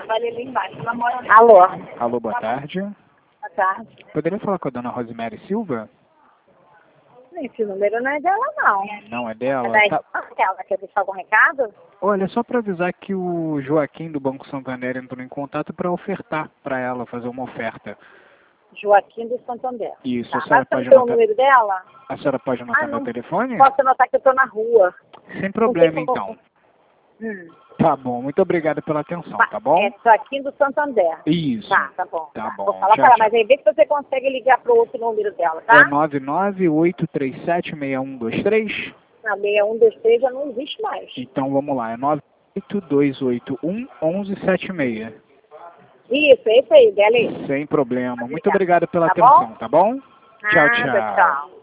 trabalha ali embaixo. Ela mora ali. Alô? Alô, boa tarde. Boa tarde. Poderia falar com a dona Rosemary Silva? Esse número não é dela, não. Não é dela? É da Tá. dela. Quer deixar algum recado? Olha, só para avisar que o Joaquim do Banco Santander entrou em contato para ofertar para ela, fazer uma oferta. Joaquim do Santander. Isso, Tá. a senhora Mas pode você tem o anotar. número dela? A senhora pode anotar meu não telefone? posso anotar que eu tô na rua. Sem problema, Não tem como. então. Tá bom, muito obrigado pela atenção, tá bom? É Joaquim do Santander. Isso. Tá bom. Tá bom. Vou falar Tchau, pra ela, tchau. mas aí vê se você consegue ligar pro outro número dela, tá? É 998376123? A 6123 já não existe mais. Então vamos lá, é 982811176. Isso, é isso aí, dela aí. Sem problema. Muito Obrigada. obrigado pela Tá bom? atenção, tá bom? Tchau, Nada, tchau. tchau.